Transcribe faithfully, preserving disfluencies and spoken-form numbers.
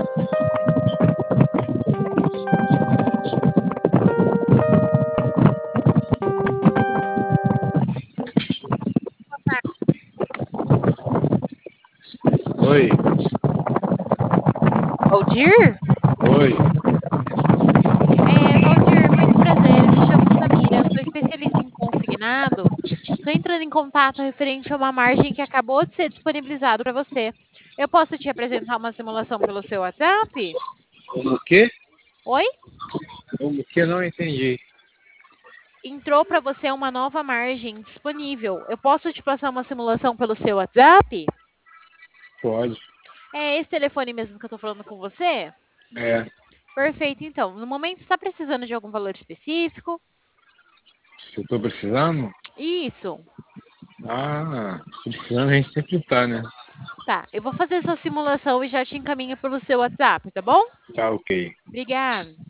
Oi, Valdir? oi. É, Valdir, muito prazer. Eu me chamo Samira, sou especialista em consignado. Estou entrando em contato referente a uma margem que acabou de ser disponibilizada para você. Eu posso te apresentar uma simulação pelo seu WhatsApp? Como que? Oi? Como que? Não entendi. Entrou para você uma nova margem disponível. Eu posso te passar uma simulação pelo seu WhatsApp? Pode. É esse telefone mesmo que eu estou falando com você? É, Perfeito, então. No momento, você está precisando de algum valor específico? se eu tô precisando? Isso. Ah, precisando a gente sempre tá, né? Tá, eu vou fazer essa simulação e já te encaminho pelo seu WhatsApp, tá bom? Tá ok. Obrigada.